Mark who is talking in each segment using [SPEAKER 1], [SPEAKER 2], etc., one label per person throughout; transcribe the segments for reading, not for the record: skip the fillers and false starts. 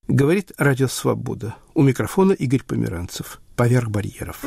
[SPEAKER 1] Говорит Радио Свобода. У микрофона Игорь Померанцев. Поверх барьеров.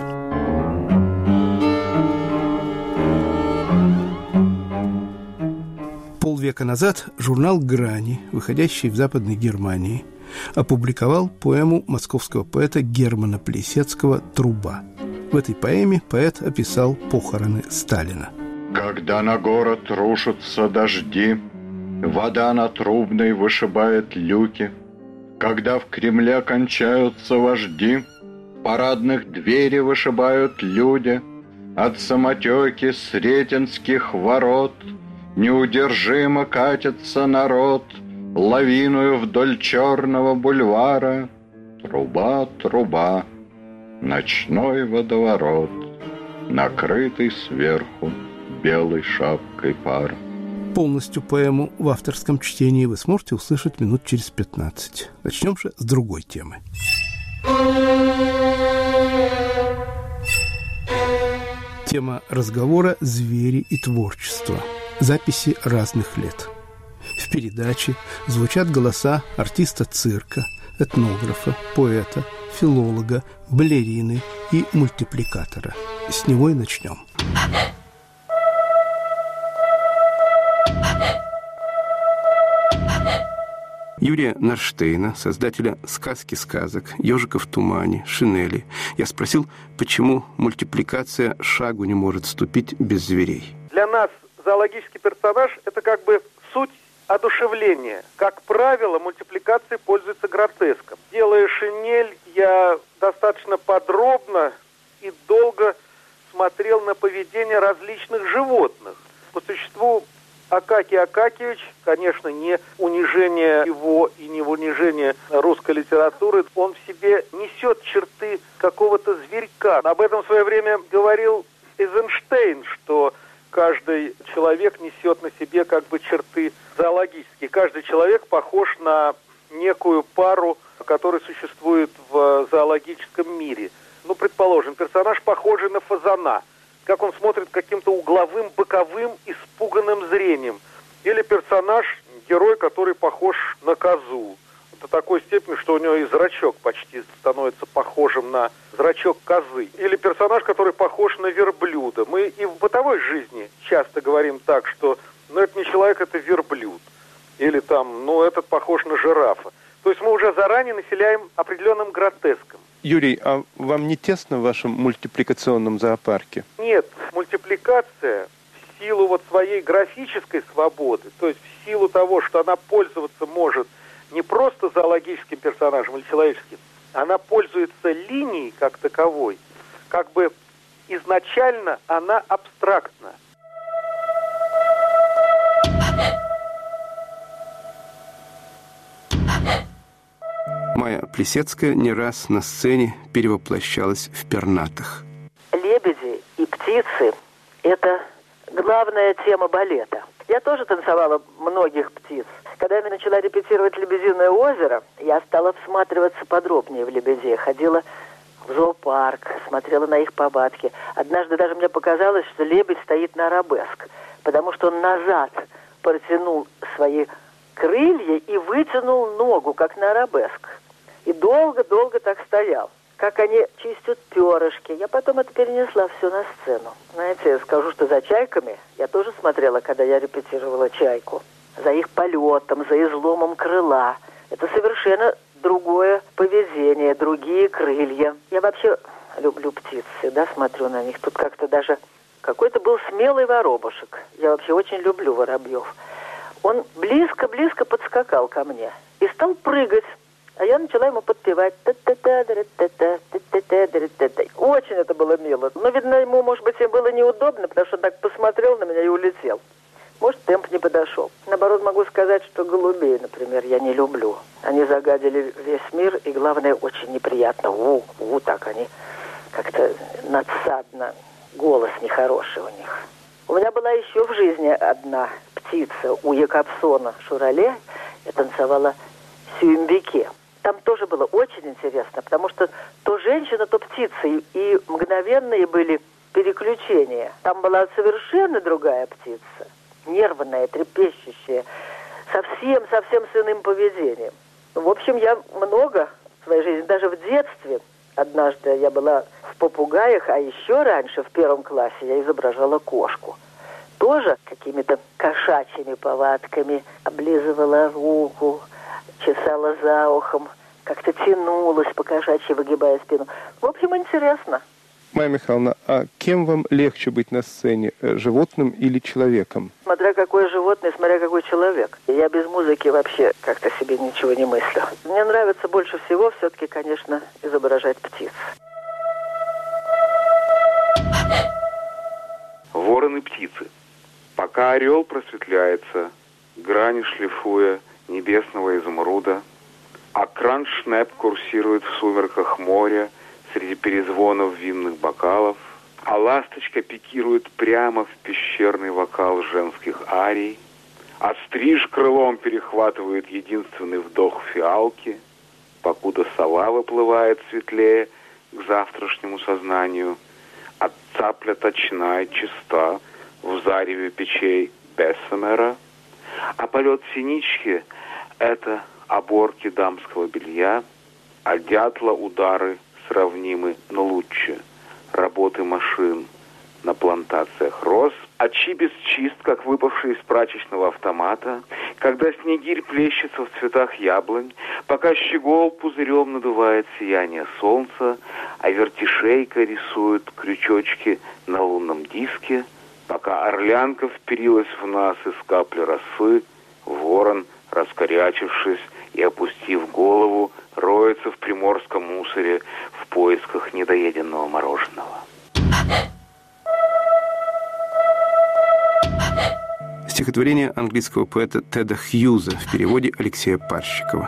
[SPEAKER 1] Полвека назад журнал «Грани», выходящий в Западной Германии, опубликовал поэму московского поэта Германа Плисецкого «Труба». В этой поэме поэт описал похороны Сталина.
[SPEAKER 2] Когда на город рушатся дожди, вода на Трубной вышибает люки, когда в Кремле кончаются вожди, парадных двери вышибают люди, от самотеки Сретенских ворот неудержимо катится народ лавиною вдоль Черного бульвара. Труба, труба, ночной водоворот, накрытый сверху белой шапкой пара.
[SPEAKER 1] Полностью поэму в авторском чтении вы сможете услышать минут через 15. Начнем же с другой темы. Тема разговора «Звери и творчество». Записи разных лет. В передаче звучат голоса артиста цирка, этнографа, поэта, филолога, балерины и мультипликатора. С него и начнем. Юрия Нарштейна, создателя «Сказки сказок», «Ежика в тумане», «Шинели», я спросил, почему мультипликация шагу не может ступить без зверей.
[SPEAKER 3] Для нас зоологический персонаж – это как бы суть одушевления. Как правило, мультипликацией пользуется гротеском. Делая «Шинель», я достаточно подробно и долго смотрел на поведение различных животных. По существу, Акакий Акакиевич, конечно, не унижение его и не унижение русской литературы. Он в себе несет черты какого-то зверька. Об этом в свое время говорил Эйзенштейн, что каждый человек несет на себе как бы черты зоологические. Каждый человек похож на некую пару, которая существует в зоологическом мире. Ну, предположим, персонаж похожий на фазана. Как он смотрит каким-то угловым, боковым, испуганным зрением. Или персонаж, герой, который похож на козу. До такой степени, что у него и зрачок почти становится похожим на зрачок козы. Или персонаж, который похож на верблюда. Мы и в бытовой жизни часто говорим так, что это не человек, это верблюд. Или там, этот похож на жирафа. То есть мы уже заранее населяем определенным гротеском.
[SPEAKER 4] Юрий, а вам не тесно в вашем мультипликационном зоопарке?
[SPEAKER 3] Нет, мультипликация в силу своей графической свободы, то есть в силу того, что она пользоваться может не просто зоологическим персонажем или человеческим, она пользуется линией как таковой, как бы изначально она абстрактна.
[SPEAKER 1] Майя Плисецкая не раз на сцене перевоплощалась в пернатых.
[SPEAKER 5] Лебеди и птицы – это главная тема балета. Я тоже танцевала многих птиц. Когда я начала репетировать «Лебединое озеро», я стала всматриваться подробнее в лебедей. Ходила в зоопарк, смотрела на их повадки. Однажды даже мне показалось, что лебедь стоит на арабеск, потому что он назад протянул свои крылья и вытянул ногу, как на арабеск. И долго-долго так стоял. Как они чистят перышки. Я потом это перенесла все на сцену. Знаете, я скажу, что за чайками я тоже смотрела, когда я репетировала «Чайку». За их полетом, за изломом крыла. Это совершенно другое поведение, другие крылья. Я вообще люблю птиц, всегда смотрю на них. Тут как-то даже какой-то был смелый воробушек. Я вообще очень люблю воробьев. Он близко-близко подскакал ко мне и стал прыгать. А я начала ему подпевать. Очень это было мило. Но, видно, ему, может быть, и было неудобно, потому что он так посмотрел на меня и улетел. Может, темп не подошел. Наоборот, могу сказать, что голубей, например, я не люблю. Они загадили весь мир, и, главное, очень неприятно. Так они как-то надсадно. Голос нехороший у них. У меня была еще в жизни одна птица у Якобсона Шурале. Я танцевала сюембике. Там тоже было очень интересно, потому что то женщина, то птица, и мгновенные были переключения. Там была совершенно другая птица, нервная, трепещущая, совсем с иным поведением. В общем, я много в своей жизни, даже в детстве. Однажды я была в попугаях, а еще раньше, в 1 классе, я изображала кошку. Тоже какими-то кошачьими повадками облизывала руку, чесала за ухом, как-то тянулась по-кошачьи, выгибая спину. В общем, интересно.
[SPEAKER 4] Майя Михайловна, а кем вам легче быть на сцене, животным или человеком?
[SPEAKER 5] Смотря какое животное, смотря какой человек. Я без музыки вообще как-то себе ничего не мыслю. Мне нравится больше всего все-таки, конечно, изображать птиц.
[SPEAKER 6] Вороны птицы. Пока орел просветляется, грани шлифуя небесного изумруда, а краншнеп курсирует в сумерках моря среди перезвонов винных бокалов, а ласточка пикирует прямо в пещерный вокал женских арий, а стриж крылом перехватывает единственный вдох фиалки, покуда сова выплывает светлее к завтрашнему сознанию, а цапля точна и чиста в зареве печей Бессемера, а полет синички — это оборки дамского белья, а дятла удары сравнимы, но лучше работы машин на плантациях роз, а чибис чист, как выпавший из прачечного автомата, когда снегирь плещется в цветах яблонь, пока щегол пузырем надувает сияние солнца, а вертишейка рисует крючочки на лунном диске, пока орлянка вперилась в нас из капли росы, ворон, раскорячившись и опустив голову, роется в приморском мусоре в поисках недоеденного мороженого.
[SPEAKER 1] Стихотворение английского поэта Теда Хьюза в переводе Алексея Парщикова.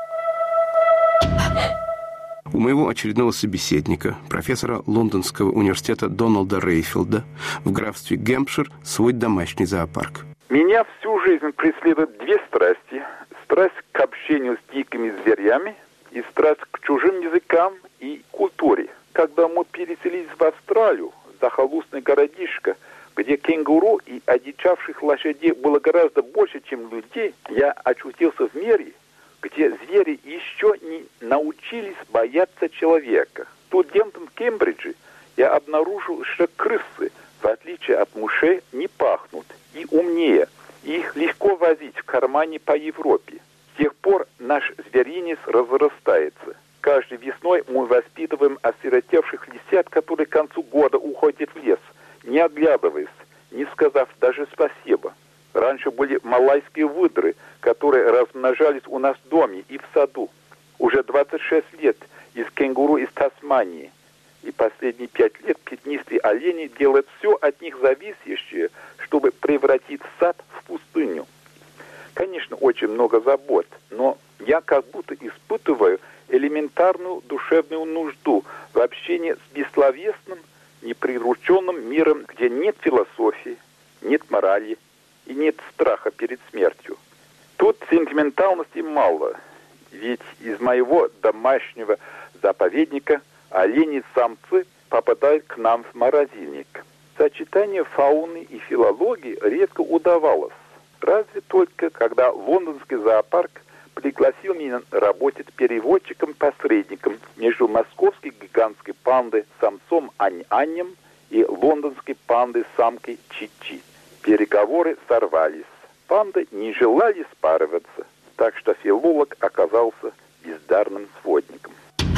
[SPEAKER 1] У моего очередного собеседника, профессора Лондонского университета Дональда Рейфилда, в графстве Гэмпшир свой домашний зоопарк.
[SPEAKER 7] Меня всю жизнь преследуют две страсти. Страсть к общению с дикими зверями и страсть к чужим языкам и культуре. Когда мы переселились в Австралию, захолустный городишко, где кенгуру и одичавших лошадей было гораздо больше, чем людей, я очутился в мире, где звери еще не научились бояться человека. Студентом в Кембридже я обнаружил, что крысы, в отличие от мышей, не пахнут и умнее. Их легко возить в кармане по Европе. С тех пор наш зверинец разрастается. Каждой весной мы воспитываем осиротевших лисят, которые к концу года уходят в лес, не оглядываясь, не сказав даже спасибо. Раньше были малайские выдры, которые размножались у нас в доме и в саду. Уже 26 лет из кенгуру из Тасмании. И последние 5 лет пятнистые олени делают все от них зависящее, чтобы превратить сад в пустыню. Конечно, очень много забот, но я как будто испытываю элементарную душевную нужду в общении с бессловесным, неприрученным миром, где нет философии, нет морали и нет страха перед смертью. Тут сентиментальности мало, ведь из моего домашнего заповедника олени-самцы попадают к нам в морозильник. Сочетание фауны и филологии редко удавалось. Разве только когда лондонский зоопарк пригласил меня работать переводчиком-посредником между московской гигантской пандой самцом Ань-Анем и лондонской пандой самкой Чи-Чи. Переговоры сорвались. Панды не желали спариваться, так что филолог оказался бездарным сводником.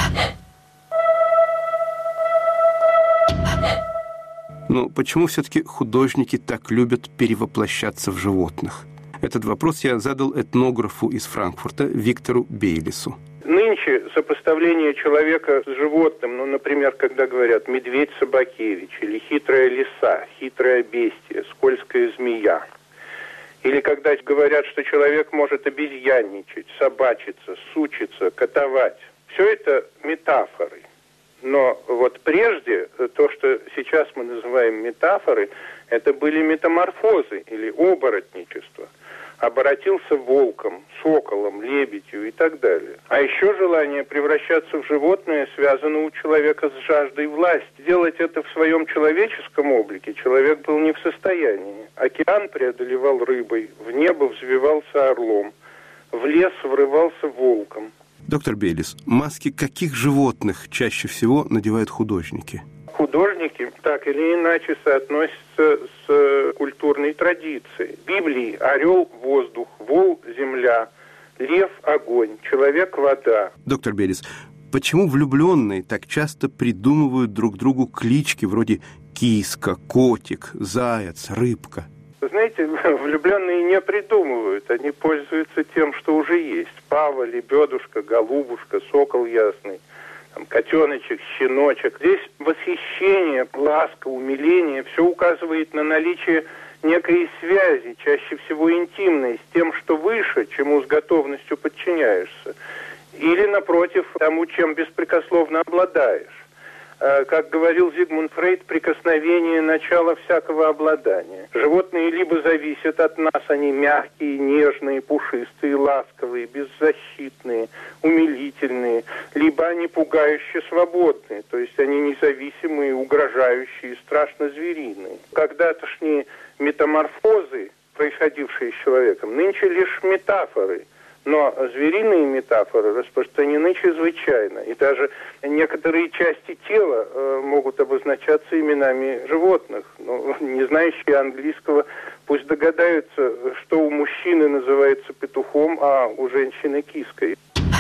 [SPEAKER 1] Но почему все-таки художники так любят перевоплощаться в животных? Этот вопрос я задал этнографу из Франкфурта Виктору Бейлису.
[SPEAKER 8] Нынче сопоставление человека с животным, например, когда говорят «медведь Собакевич» или «хитрая лиса», «хитрое бестие», «скользкая змея», или когда говорят, что человек может обезьянничать, собачиться, сучиться, котовать. Все это метафоры. Но вот прежде, то, что сейчас мы называем метафоры, это были метаморфозы или оборотничество. Оборотился волком, соколом, лебедью и так далее. А еще желание превращаться в животное связано у человека с жаждой власти. Делать это в своем человеческом облике человек был не в состоянии. Океан преодолевал рыбой, в небо взвивался орлом, в лес врывался волком.
[SPEAKER 1] Доктор Белис, маски каких животных чаще всего надевают художники?
[SPEAKER 8] Художники так или иначе соотносятся с культурной традицией. В Библии орел – воздух, вол – земля, лев – огонь, человек – вода.
[SPEAKER 1] Доктор Белис, почему влюбленные так часто придумывают друг другу клички вроде киска, котик, заяц, рыбка?
[SPEAKER 8] Знаете, влюбленные не придумывают, они пользуются тем, что уже есть. Пава, лебедушка, голубушка, сокол ясный, там, котеночек, щеночек. Здесь восхищение, ласка, умиление, все указывает на наличие некой связи, чаще всего интимной, с тем, что выше, чему с готовностью подчиняешься. Или, напротив, тому, чем беспрекословно обладаешь. Как говорил Зигмунд Фрейд, прикосновение – начало всякого обладания. Животные либо зависят от нас, они мягкие, нежные, пушистые, ласковые, беззащитные, умилительные, либо они пугающе свободные, то есть они независимые, угрожающие, страшно звериные. Когда-тошние метаморфозы, происходившие с человеком, нынче лишь метафоры. Но звериные метафоры распространены чрезвычайно. И даже некоторые части тела могут обозначаться именами животных. Но не знающие английского пусть догадаются, что у мужчины называется петухом, а у женщины киской.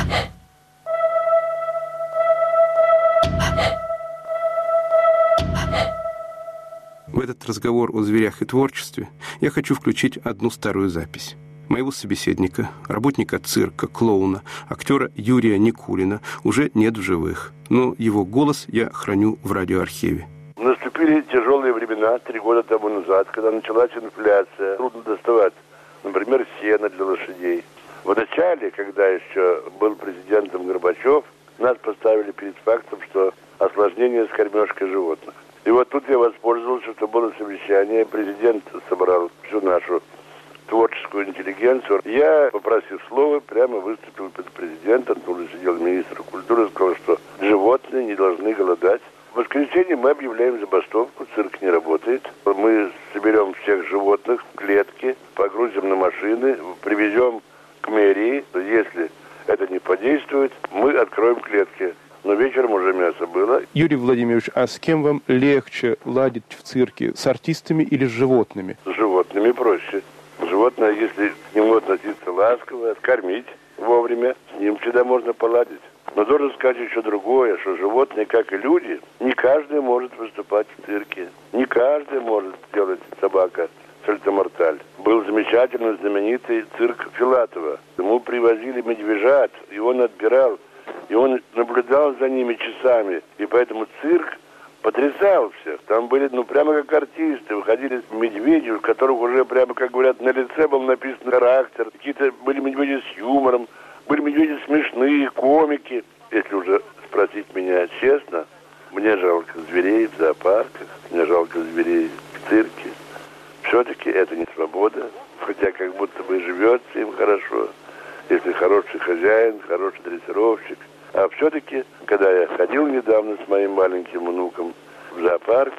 [SPEAKER 1] В этот разговор о зверях и творчестве я хочу включить одну старую запись. Моего собеседника, работника цирка, клоуна, актера Юрия Никулина уже нет в живых, но его голос я храню в радиоархиве.
[SPEAKER 9] Наступили тяжелые времена 3 года тому назад, когда началась инфляция. Трудно доставать, например, сено для лошадей. В начале, когда еще был президентом Горбачев, нас поставили перед фактом, что осложнение с кормежкой животных. И вот тут я воспользовался, что было совещание, президент собрал всю нашу творческую интеллигенцию. Я, попросив слова, прямо выступил перед президентом, тут же сидел министр культуры, сказал, что животные не должны голодать. В воскресенье мы объявляем забастовку, цирк не работает. Мы соберем всех животных в клетки, погрузим на машины, привезем к мэрии. Если это не подействует, мы откроем клетки. Но вечером уже мясо было.
[SPEAKER 4] Юрий Владимирович, а с кем вам легче ладить в цирке? С артистами или с животными?
[SPEAKER 9] С животными проще. Животное, если к нему относиться ласково, кормить вовремя, с ним всегда можно поладить. Но должен сказать еще другое, что животные, как и люди, не каждый может выступать в цирке. Не каждый может делать собака сальтоморталь. Был замечательный, знаменитый цирк Филатова. Ему привозили медвежат, и он отбирал, и он наблюдал за ними часами. И поэтому цирк потрясал всех. Там были, прямо как артисты. Выходили медведи, у которых уже, прямо, как говорят, на лице был написан характер. Какие-то были медведи с юмором, были медведи смешные, комики. Если уже спросить меня честно, мне жалко зверей в зоопарках, мне жалко зверей в цирке. Все-таки это не свобода, хотя как будто бы живется им хорошо, если хороший хозяин, хороший дрессировщик. А все-таки, когда я ходил недавно с моим маленьким внуком в зоопарк,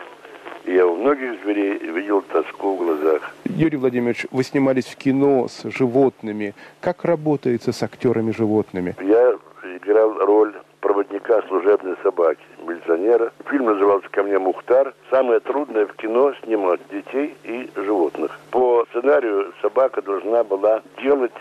[SPEAKER 9] я у многих зверей видел тоску в глазах.
[SPEAKER 4] Юрий Владимирович, вы снимались в кино с животными. Как работается с актерами животными?
[SPEAKER 9] Я играл роль проводника служебной собаки, милиционера. Фильм назывался «Ко мне Мухтар». Самое трудное в кино снимать детей и животных. По сценарию собака должна была делать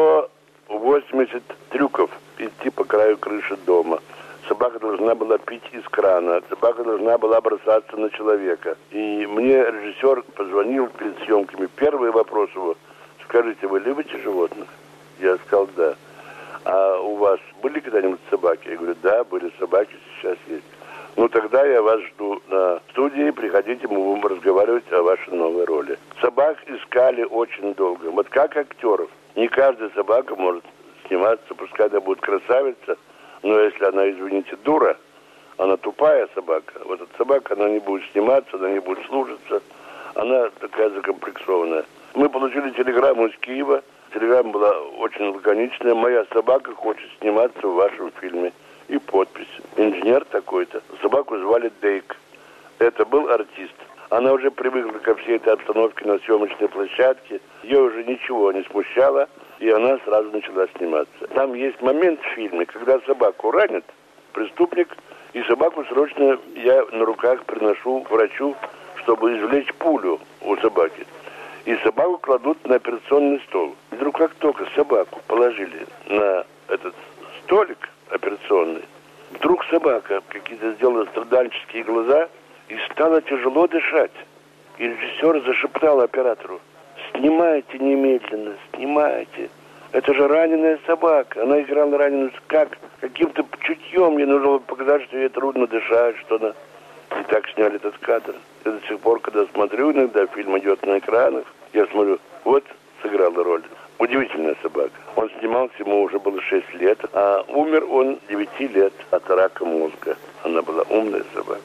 [SPEAKER 9] 180 трюков, идти по краю крыши дома. Собака должна была пить из крана. Собака должна была бросаться на человека. И мне режиссер позвонил перед съемками. Первый вопрос его: скажите, вы любите животных? Я сказал, да. А у вас были когда-нибудь собаки? Я говорю, да, были собаки, сейчас есть. Тогда я вас жду на студии, приходите, мы будем разговаривать о вашей новой роли. Собак искали очень долго. Вот как актеров. Не каждая собака может сниматься, пускай она будет красавица, но если она, извините, дура, она тупая собака. Вот эта собака, она не будет сниматься, она не будет слушаться, она такая закомплексованная. Мы получили телеграмму из Киева. Телеграмма была очень лаконичная. Моя собака хочет сниматься в вашем фильме. И подпись. Инженер такой-то. Собаку звали Дейк. Это был артист. Она уже привыкла ко всей этой обстановке на съемочной площадке. Ее уже ничего не смущало. и она сразу начала сниматься. Там есть момент в фильме, когда собаку ранит преступник, и собаку срочно я на руках приношу к врачу, чтобы извлечь пулю у собаки. И собаку кладут на операционный стол. И вдруг как только собаку положили на этот столик операционный, вдруг собака какие-то сделала страдальческие глаза и стала тяжело дышать. И режиссер зашептал оператору: «Снимайте немедленно, снимайте. Это же раненая собака». Она играла раненую как? Каким-то чутьем мне нужно было показать, что ей трудно дышать, что она... И так сняли этот кадр. Я до сих пор, когда смотрю иногда, фильм идет на экранах, я смотрю, вот сыграла роль. Удивительная собака. Он снимался, ему уже было 6 лет, а умер он 9 лет от рака мозга. Она была умная собака.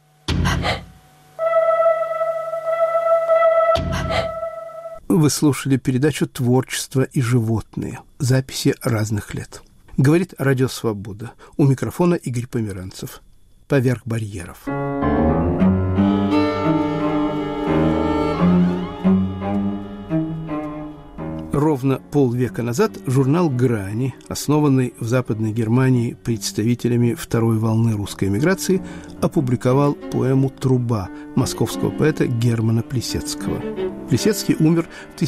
[SPEAKER 1] Вы слушали передачу «Творчество и животные. Записи разных лет». Говорит Радио Свобода. У микрофона Игорь Померанцев. «Поверх барьеров». Ровно полвека назад журнал «Грани», основанный в Западной Германии представителями второй волны русской эмиграции, опубликовал поэму «Труба» московского поэта Германа Плисецкого. Плисецкий умер в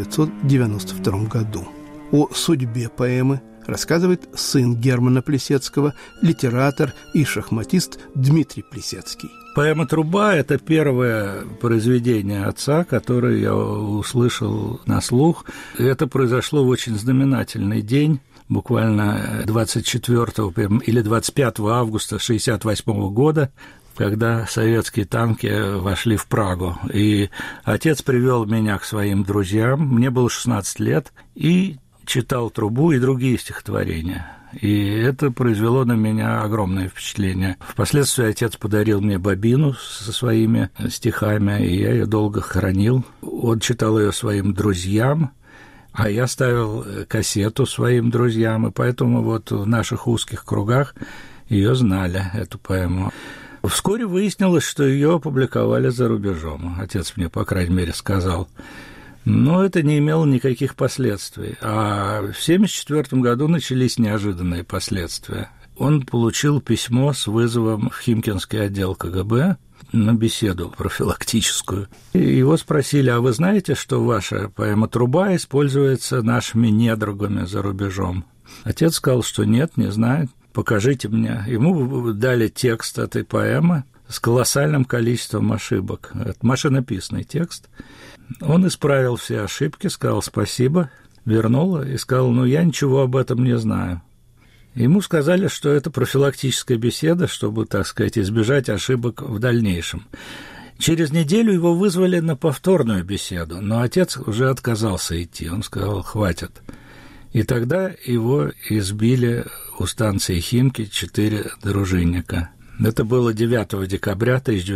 [SPEAKER 1] 1992 году. О судьбе поэмы рассказывает сын Германа Плисецкого, литератор и шахматист Дмитрий Плисецкий.
[SPEAKER 10] Поэма «Труба» – это первое произведение отца, которое я услышал на слух. Это произошло в очень знаменательный день, буквально 24 или 25 августа 1968 года, когда советские танки вошли в Прагу. И отец привел меня к своим друзьям, мне было 16 лет, и читал «Трубу» и другие стихотворения. И это произвело на меня огромное впечатление. Впоследствии отец подарил мне бобину со своими стихами, и я ее долго хранил. Он читал ее своим друзьям, а я ставил кассету своим друзьям, и поэтому вот в наших узких кругах ее знали, эту поэму. Вскоре выяснилось, что ее опубликовали за рубежом. Отец мне, по крайней мере, сказал. Но это не имело никаких последствий. А в 1974 году начались неожиданные последствия. Он получил письмо с вызовом в Химкинский отдел КГБ на беседу профилактическую. И его спросили: а вы знаете, что ваша поэма «Труба» используется нашими недругами за рубежом? Отец сказал, что нет, не знает. Покажите мне. Ему дали текст этой поэмы с колоссальным количеством ошибок. Это машинописный текст. Он исправил все ошибки, сказал спасибо, вернул и сказал: я ничего об этом не знаю. Ему сказали, что это профилактическая беседа, чтобы, так сказать, избежать ошибок в дальнейшем. Через неделю его вызвали на повторную беседу, но отец уже отказался идти, он сказал: хватит. И тогда его избили у станции Химки 4 дружинника. Это было 9 декабря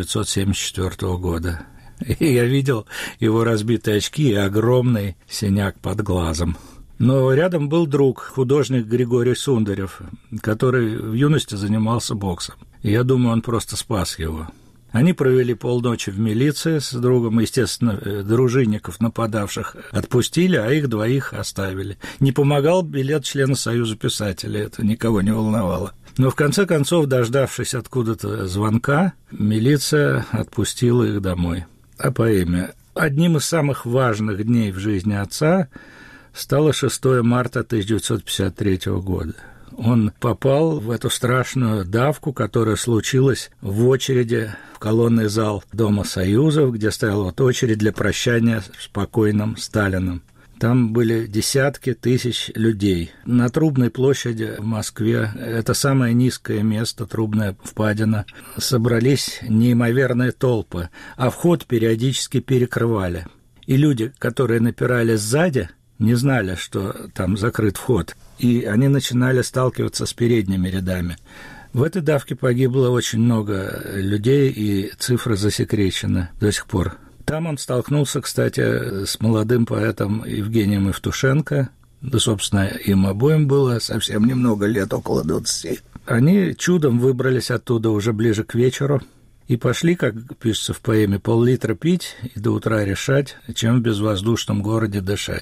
[SPEAKER 10] 1974 года. И я видел его разбитые очки и огромный синяк под глазом. Но рядом был друг, художник Григорий Сундарев, который в юности занимался боксом. И я думаю, он просто спас его. Они провели полночи в милиции с другом, естественно, дружинников, нападавших, отпустили, а их 2 оставили. Не помогал билет члена Союза писателей, это никого не волновало. Но в конце концов, дождавшись откуда-то звонка, милиция отпустила их домой. О поэме. Одним из самых важных дней в жизни отца стало 6 марта 1953 года. Он попал в эту страшную давку, которая случилась в очереди в колонный зал Дома Союзов, где стояла очередь для прощания с покойным Сталиным. Там были десятки тысяч людей. На Трубной площади в Москве, это самое низкое место, Трубная впадина, собрались неимоверные толпы, а вход периодически перекрывали. И люди, которые напирали сзади, не знали, что там закрыт вход, и они начинали сталкиваться с передними рядами. В этой давке погибло очень много людей, и цифры засекречены до сих пор. Там он столкнулся, кстати, с молодым поэтом Евгением Евтушенко. Да, собственно, им обоим было совсем немного лет, около 20. Они чудом выбрались оттуда уже ближе к вечеру и пошли, как пишется в поэме, пол-литра пить и до утра решать, чем в безвоздушном городе дышать.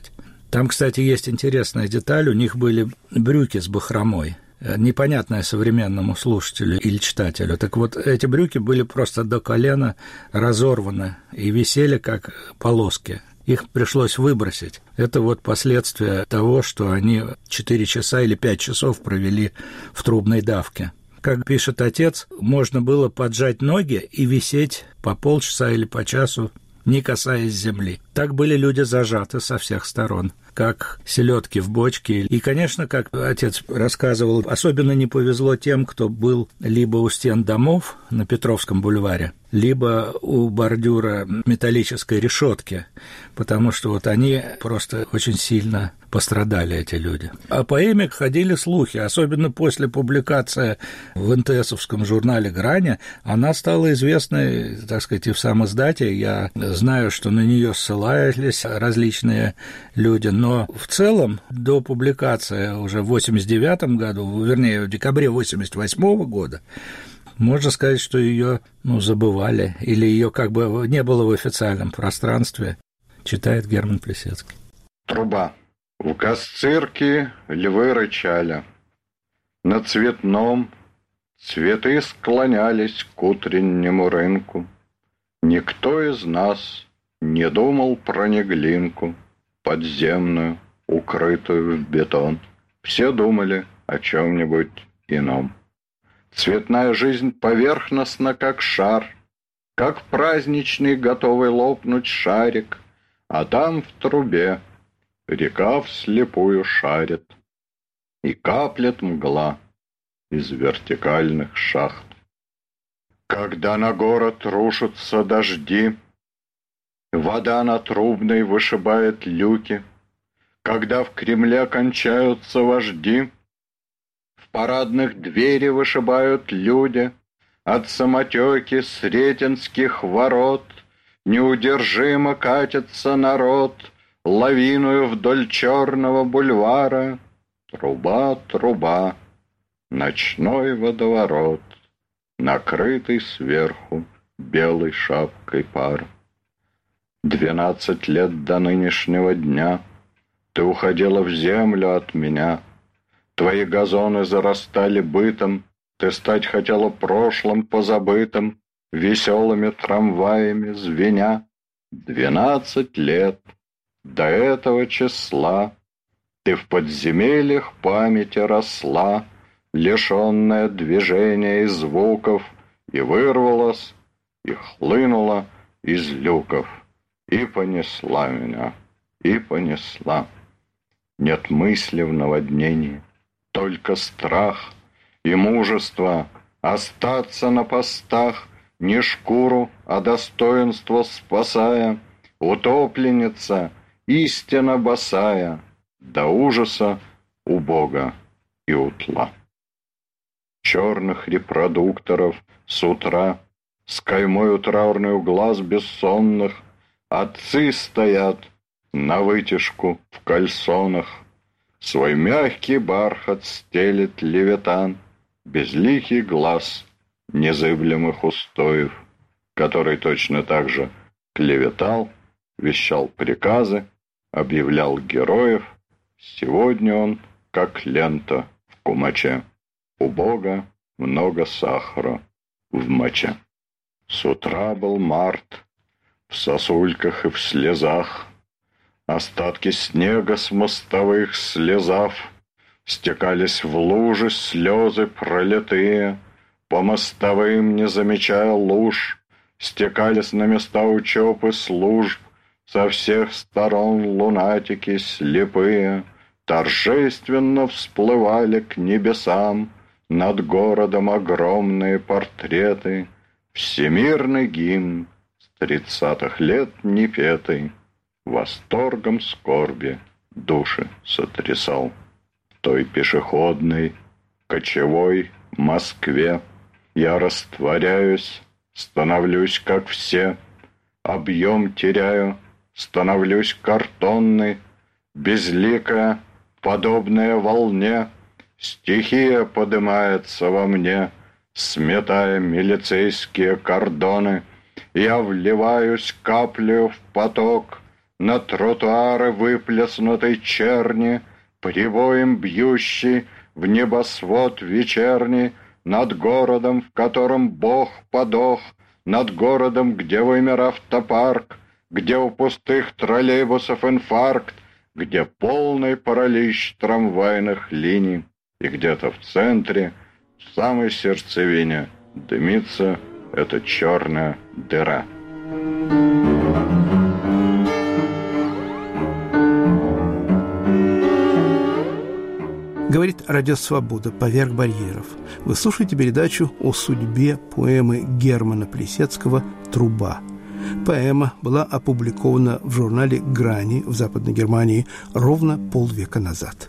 [SPEAKER 10] Там, кстати, есть интересная деталь. У них были брюки с бахромой. Непонятное современному слушателю или читателю. Так вот, эти брюки были просто до колена разорваны и висели как полоски. Их пришлось выбросить. Это вот последствия того, что они 4 часа или 5 часов провели в трубной давке. Как пишет отец, можно было поджать ноги и висеть по полчаса или по часу, не касаясь земли. Так были люди зажаты со всех сторон, как селедки в бочке. И, конечно, как отец рассказывал, особенно не повезло тем, кто был либо у стен домов на Петровском бульваре, либо у бордюра металлической решетки, потому что вот они просто очень сильно пострадали, эти люди. О поэме ходили слухи, особенно после публикации в НТСовском журнале «Грани», она стала известной, так сказать, и в сам издате. Я знаю, что на нее ссылались различные люди, но в целом до публикации уже в 1989 году, вернее, в декабре 1988 года, можно сказать, что ее забывали, или ее как бы не было в официальном пространстве, читает Герман Плисецкий.
[SPEAKER 2] Труба. В Касцирке львы рычали. На Цветном цветы склонялись к утреннему рынку. Никто из нас не думал про Неглинку, подземную, укрытую в бетон. Все думали о чем-нибудь ином. Цветная жизнь поверхностна, как шар, как праздничный, готовый лопнуть шарик, а там в трубе река вслепую шарит, и каплет мгла из вертикальных шахт. Когда на город рушатся дожди, вода на Трубной вышибает люки, когда в Кремле кончаются вожди, в парадных двери вышибают люди, от самотеки Сретенских ворот неудержимо катится народ лавиною вдоль Черного бульвара. Труба, труба, ночной водоворот, накрытый сверху белой шапкой пар. 12 лет до нынешнего дня ты уходила в землю от меня. Твои газоны зарастали бытом, ты стать хотела прошлым позабытым, веселыми трамваями звеня. 12 лет до этого числа ты в подземельях памяти росла, лишенная движения и звуков, и вырвалась, и хлынула из люков, и понесла меня, и понесла. Нет мысли в наводнении, только страх и мужество остаться на постах, не шкуру, а достоинство спасая, утопленница, истинно босая, до ужаса убога и утла. Черных репродукторов с утра с каймою траурную глаз бессонных отцы стоят на вытяжку в кальсонах. Свой мягкий бархат стелет левитан, безликий глаз незыблемых устоев, который точно так же клеветал, вещал приказы, объявлял героев. Сегодня он, как лента в кумаче. У Бога много сахара в моче. С утра был март, в сосульках и в слезах. Остатки снега с мостовых слезав стекались в лужи слезы пролитые, по мостовым, не замечая луж, стекались на места учеб и служб со всех сторон лунатики слепые, торжественно всплывали к небесам над городом огромные портреты, всемирный гимн с 30-х лет непетый, восторгом скорби души сотрясал. В той пешеходной, кочевой Москве я растворяюсь, становлюсь как все, объем теряю, становлюсь картонной, безликая, подобная волне, стихия подымается во мне, сметая милицейские кордоны. Я вливаюсь каплею в поток, на тротуары выплеснутой черни, прибоем бьющий в небосвод вечерний, над городом, в котором Бог подох, над городом, где вымер автопарк, где у пустых троллейбусов инфаркт, где полный паралич трамвайных линий, и где-то в центре, в самой сердцевине, дымится эта черная дыра.
[SPEAKER 1] Говорит Радио Свобода «Поверх барьеров». Вы слушаете передачу о судьбе поэмы Германа Плисецкого «Труба». Поэма была опубликована в журнале «Грани» в Западной Германии ровно полвека назад.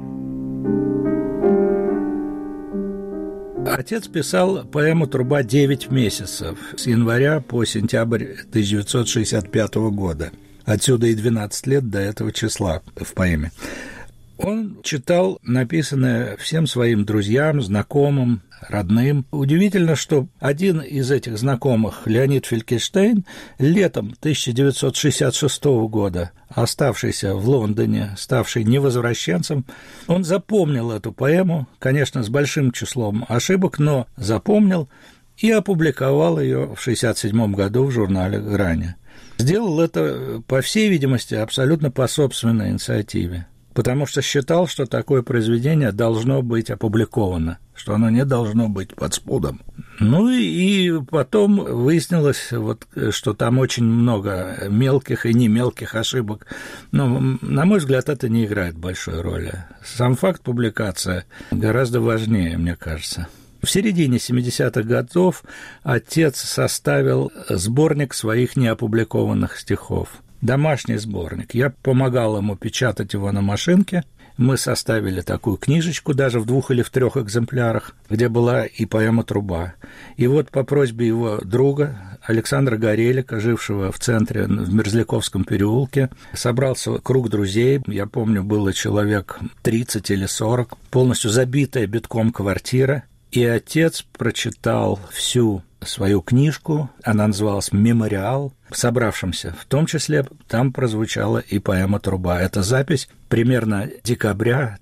[SPEAKER 10] Отец писал поэму «Труба» 9 месяцев, с января по сентябрь 1965 года. Отсюда и 12 лет до этого числа в поэме. Он читал написанное всем своим друзьям, знакомым, родным. Удивительно, что один из этих знакомых, Леонид Фелькенштейн, летом 1966 года, оставшийся в Лондоне, ставший невозвращенцем, он запомнил эту поэму, конечно, с большим числом ошибок, но запомнил и опубликовал ее в 1967 году в журнале «Грани». Сделал это, по всей видимости, абсолютно по собственной инициативе, потому что считал, что такое произведение должно быть опубликовано, что оно не должно быть под спудом. Ну и потом выяснилось, что там очень много мелких и не мелких ошибок. Но, на мой взгляд, это не играет большой роли. Сам факт публикации гораздо важнее, мне кажется. В середине 70-х годов отец составил сборник своих неопубликованных стихов. Домашний сборник. Я помогал ему печатать его на машинке. Мы составили такую книжечку, даже в 2 или в 3 экземплярах, где была и поэма «Труба». И вот по просьбе его друга Александра Горелика, жившего в центре, в Мерзляковском переулке, собрался круг друзей. Я помню, было человек 30 или 40, полностью забитая битком квартира. И отец прочитал всю свою книжку, она называлась «Мемориал», собравшимся. В том числе там прозвучала и поэма «Труба». Это запись примерно декабря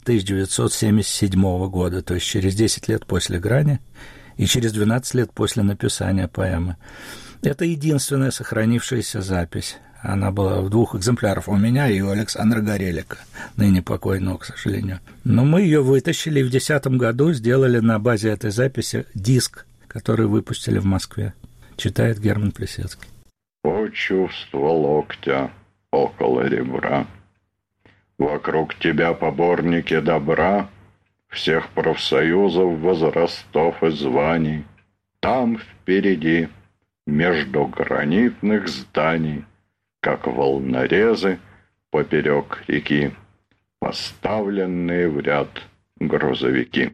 [SPEAKER 10] 1977 года, то есть через 10 лет после «Грани» и через 12 лет после написания поэмы. Это единственная сохранившаяся запись. Она была в 2 экземплярах у меня и у Александра Горелика, ныне покойного, к сожалению. Но мы ее вытащили и в 2010 году сделали на базе этой записи диск, который выпустили в Москве. Читает Герман Плисецкий.
[SPEAKER 2] О чувство локтя около ребра, вокруг тебя поборники добра, всех профсоюзов, возрастов и званий. Там впереди, между гранитных зданий, как волнорезы поперек реки, поставленные в ряд грузовики.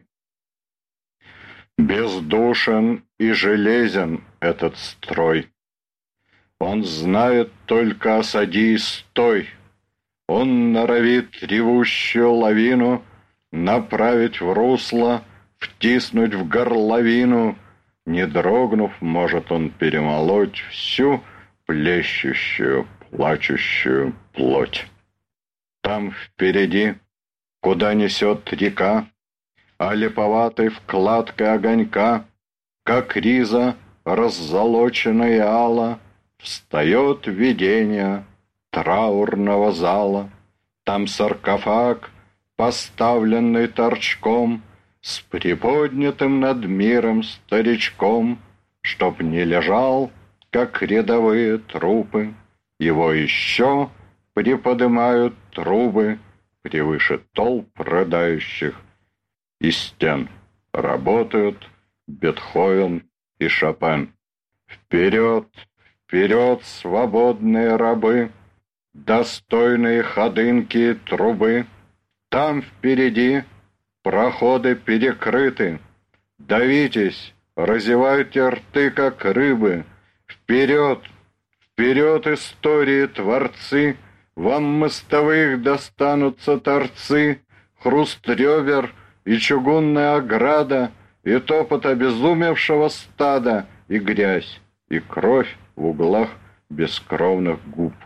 [SPEAKER 2] Бездушен и железен этот строй. Он знает только осади и стой. Он норовит ревущую лавину направить в русло, втиснуть в горловину. Не дрогнув, может он перемолоть всю плещущую, плачущую плоть. Там впереди, куда несет река, а липоватой вкладкой огонька, как риза, раззолоченная ала, встает видение траурного зала. Там саркофаг, поставленный торчком, с приподнятым над миром старичком, чтоб не лежал, как рядовые трупы. Его еще приподымают трубы превыше толп рыдающих. И стен работают Бетховен и Шопен. Вперед, вперед, свободные рабы, достойные ходынки и трубы. Там впереди проходы перекрыты. Давитесь, разевайте рты, как рыбы. Вперед, вперед, истории творцы, вам мостовых достанутся торцы, хруст ребер и чугунная ограда, и топот обезумевшего стада, и грязь, и кровь в углах бескровных губ.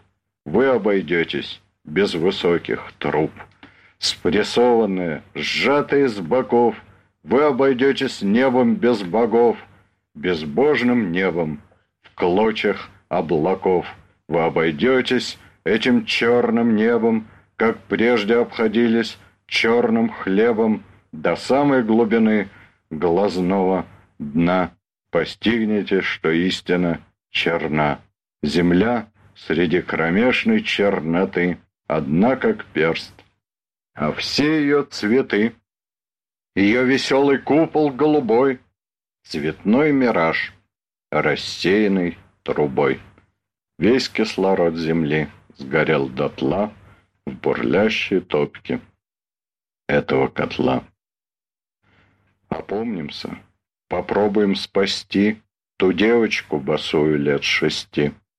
[SPEAKER 2] вы обойдетесь без высоких труб. Спрессованные, сжатые с боков, вы обойдетесь небом без богов, безбожным небом, в клочьях облаков. Вы обойдетесь этим черным небом, как прежде обходились черным хлебом, до самой глубины глазного дна. Постигнете, что истина черна. Земля среди кромешной черноты одна, как перст, а все ее цветы, ее веселый купол голубой, цветной мираж, рассеянный трубой. Весь кислород земли сгорел дотла в бурлящей топке этого котла. Опомнимся, попробуем спасти ту девочку босую лет 6.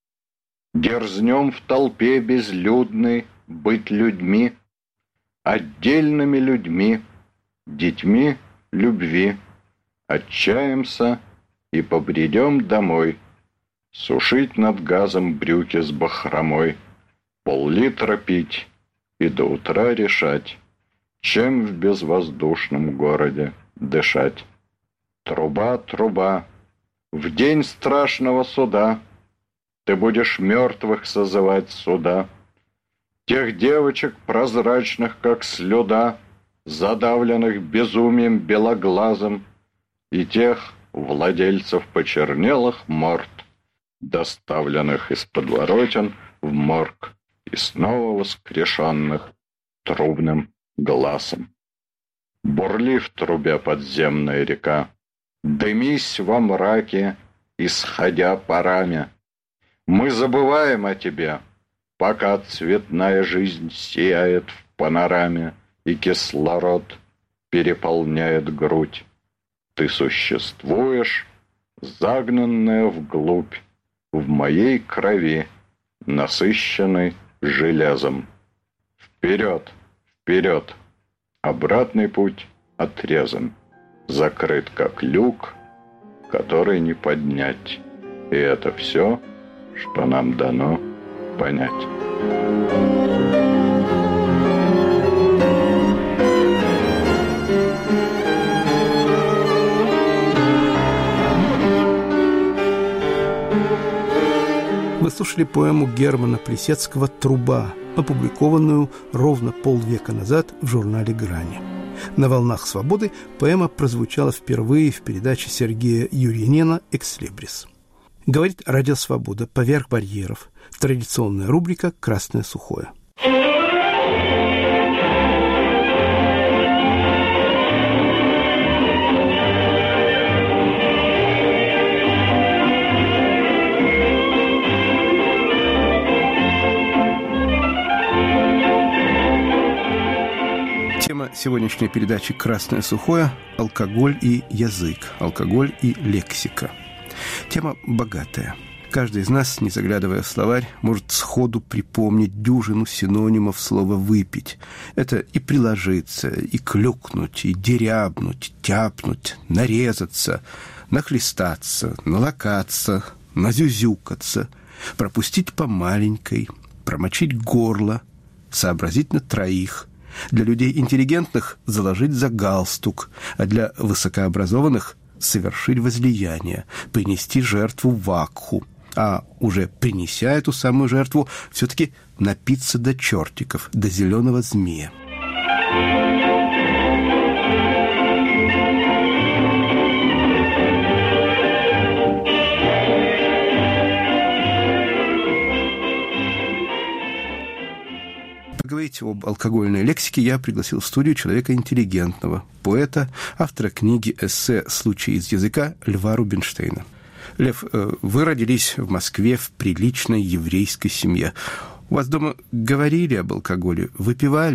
[SPEAKER 2] Дерзнем в толпе безлюдной быть людьми, отдельными людьми, детьми любви. Отчаемся и побредем домой, сушить над газом брюки с бахромой, пол-литра пить и до утра решать, чем в безвоздушном городе дышать. Труба, труба, в день страшного суда ты будешь мертвых созывать суда, тех девочек прозрачных, как слюда, задавленных безумием белоглазым, и тех владельцев почернелых морд, доставленных из подворотен в морг и снова воскрешенных трубным глазом. Бурли в трубе подземная река, дымись во мраке, исходя парами. Мы забываем о тебе, пока цветная жизнь сияет в панораме, и кислород переполняет грудь. Ты существуешь, загнанная вглубь, в моей крови, насыщенной железом. Вперед, вперед, обратный путь отрезан, закрыт как люк, который не поднять. И это все, что нам дано понять.
[SPEAKER 1] Вы слушали поэму Германа Плисецкого «Труба», опубликованную ровно полвека назад в журнале «Грани». На «Волнах свободы» поэма прозвучала впервые в передаче Сергея Юрьянина «Экслибрис». Говорит «Радио Свобода», поверх барьеров. Традиционная рубрика «Красное сухое». Тема сегодняшней передачи «Красное сухое» – алкоголь и язык, алкоголь и лексика. Тема богатая. Каждый из нас, не заглядывая в словарь, может сходу припомнить дюжину синонимов слова «выпить». Это и приложиться, и клюкнуть, и дерябнуть, тяпнуть, нарезаться, нахлестаться, налокаться, назюзюкаться, пропустить по маленькой, промочить горло, сообразить на троих. Для людей интеллигентных заложить за галстук, а для высокообразованных совершить возлияние, принести жертву вакху, а уже принеся эту самую жертву, все-таки напиться до чертиков, до зеленого змея. Поговорить об алкогольной лексике я пригласил в студию человека интеллигентного, поэта, автора книги эссе «Случаи из языка» Льва Рубинштейна. Лев, вы родились в Москве в приличной еврейской семье. У вас дома говорили об алкоголе, выпивали?
[SPEAKER 2] В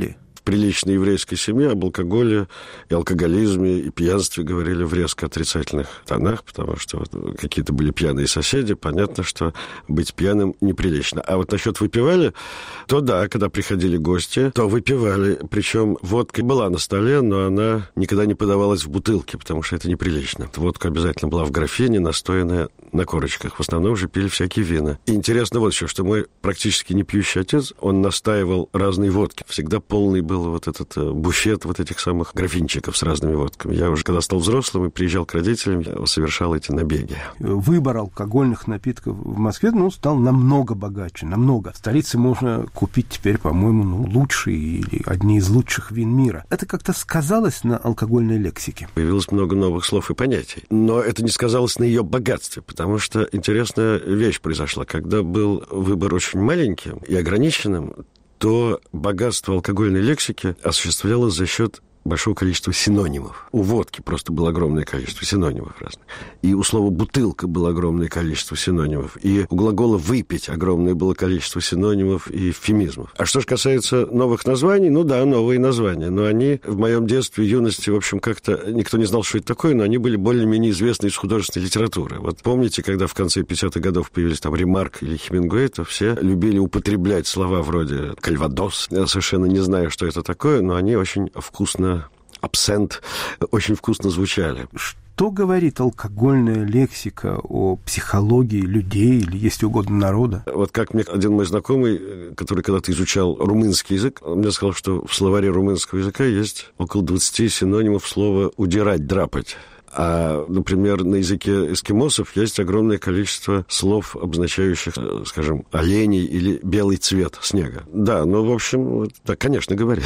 [SPEAKER 11] приличной еврейской семье об алкоголе и алкоголизме и пьянстве говорили в резко отрицательных тонах, потому что вот какие-то были пьяные соседи. Понятно, что быть пьяным неприлично. А вот насчет выпивали, то да, когда приходили гости, то выпивали. Причем водка была на столе, но она никогда не подавалась в бутылке, потому что это неприлично. Водка обязательно была в графине, настоянная на корочках. В основном же пили всякие вина. И интересно вот еще, что мой практически не пьющий отец, он настаивал разные водки. Всегда полный был вот этот буфет вот этих самых графинчиков с разными водками. Я уже, когда стал взрослым и приезжал к родителям, я совершал эти набеги.
[SPEAKER 1] Выбор алкогольных напитков в Москве, стал намного богаче, намного. В столице можно купить теперь, по-моему, лучшие или одни из лучших вин мира. Это как-то сказалось на алкогольной лексике?
[SPEAKER 11] Появилось много новых слов и понятий. Но это не сказалось на ее богатстве, потому что интересная вещь произошла. Когда был выбор очень маленьким и ограниченным, то богатство алкогольной лексики осуществлялось за счет большого количества синонимов. У водки просто было огромное количество синонимов разных. И у слова «бутылка» было огромное количество синонимов. И у глагола «выпить» огромное было количество синонимов и эвфемизмов. А что же касается новых названий, новые названия. Но они в моем детстве и юности, в общем, как-то никто не знал, что это такое, но они были более-менее известны из художественной литературы. Вот помните, когда в конце 50-х годов появились там Ремарк или Хемингуэй, то все любили употреблять слова вроде «кальвадос». Я совершенно не знаю, что это такое, но они очень вкусно абсент очень вкусно звучали.
[SPEAKER 1] Что говорит алкогольная лексика о психологии людей или, если угодно, народа?
[SPEAKER 11] Вот как мне один мой знакомый, который когда-то изучал румынский язык, он мне сказал, что в словаре румынского языка есть около 20 синонимов слова «удирать», «драпать». А, например, на языке эскимосов есть огромное количество слов, обозначающих, скажем, оленей или белый цвет снега. Да, в общем, да, конечно, говорят.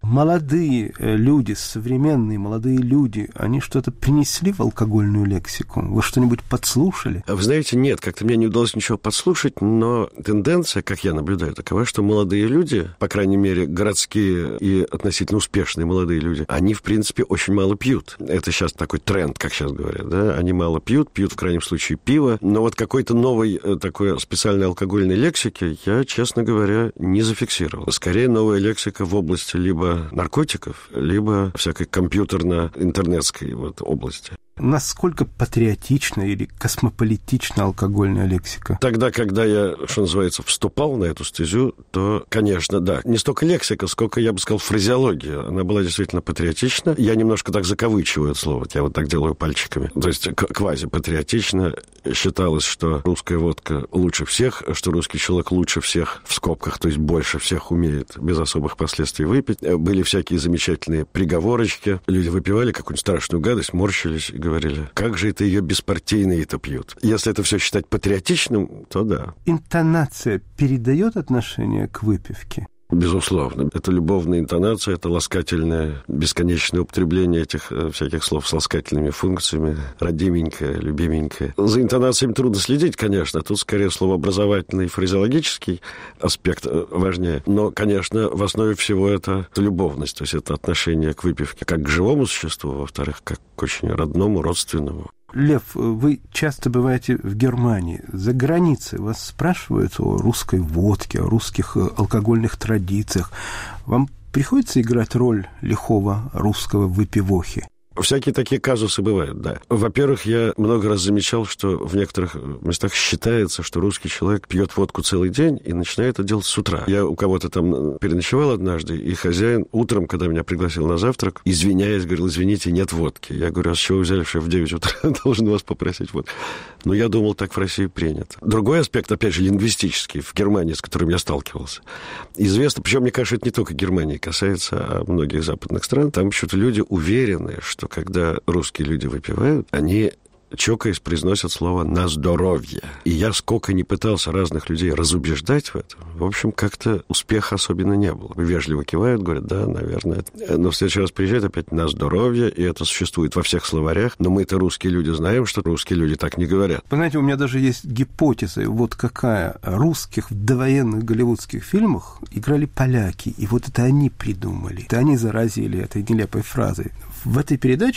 [SPEAKER 1] Молодые люди, современные молодые люди, они что-то принесли в алкогольную лексику? Вы что-нибудь подслушали?
[SPEAKER 11] Вы знаете, нет, как-то мне не удалось ничего подслушать, но тенденция, как я наблюдаю, такова, что молодые люди, по крайней мере, городские и относительно успешные молодые люди, они, в принципе, очень мало пьют. Это сейчас такой тренд, как сейчас говорят, да? Они мало пьют в крайнем случае пиво, но вот какой-то новой такой специальной алкогольной лексики я, честно говоря, не зафиксировал. Скорее, новая лексика в области либо наркотиков, либо всякой компьютерно-интернетской области.
[SPEAKER 1] Насколько патриотична или космополитична алкогольная лексика?
[SPEAKER 11] Тогда, когда я, что называется, вступал на эту стезю, то, конечно, да. Не столько лексика, сколько, я бы сказал, фразеология. Она была действительно патриотична. Я немножко так закавычиваю это слово. Я вот так делаю пальчиками. То есть квазипатриотично. Считалось, что русская водка лучше всех, что русский человек лучше всех, в скобках, то есть больше всех умеет без особых последствий выпить. Были всякие замечательные приговорочки. Люди выпивали какую-нибудь страшную гадость, морщились и говорили, как же это ее беспартийные-то пьют. Если это все считать патриотичным, то да.
[SPEAKER 1] Интонация передает отношение к выпивке?
[SPEAKER 11] Безусловно. Это любовная интонация, это ласкательное, бесконечное употребление этих всяких слов с ласкательными функциями. Родименькая, любименькая. За интонациями трудно следить, конечно. Тут скорее словообразовательный и фразеологический аспект важнее. Но, конечно, в основе всего это любовность. То есть это отношение к выпивке как к живому существу, во-вторых, как к очень родному, родственному.
[SPEAKER 1] Лев, вы часто бываете в Германии. За границей вас спрашивают о русской водке, о русских алкогольных традициях. Вам приходится играть роль лихого русского выпивохи?
[SPEAKER 11] Всякие такие казусы бывают, да. Во-первых, я много раз замечал, что в некоторых местах считается, что русский человек пьет водку целый день и начинает это делать с утра. Я у кого-то там переночевал однажды, и хозяин утром, когда меня пригласил на завтрак, извиняясь, говорил, извините, нет водки. Я говорю, а с чего вы взяли, что я в 9 утра должен вас попросить водку? Но я думал, так в России принято. Другой аспект, опять же, лингвистический, в Германии, с которым я сталкивался. Известно, причем, мне кажется, это не только Германии касается, а многих западных стран. Там почему-то люди уверены, что когда русские люди выпивают, они, чокаясь, произносят слово «на здоровье». И я сколько не пытался разных людей разубеждать в этом, в общем, как-то успеха особенно не было. Вежливо кивают, говорят, да, наверное. Но в следующий раз приезжают опять «на здоровье», и это существует во всех словарях. Но мы-то, русские люди, знаем, что русские люди так не говорят.
[SPEAKER 1] Вы знаете, у меня даже есть гипотеза, вот какая. Русских в довоенных голливудских фильмах играли поляки, и вот это они придумали. Это они заразили этой нелепой фразой. В этой передаче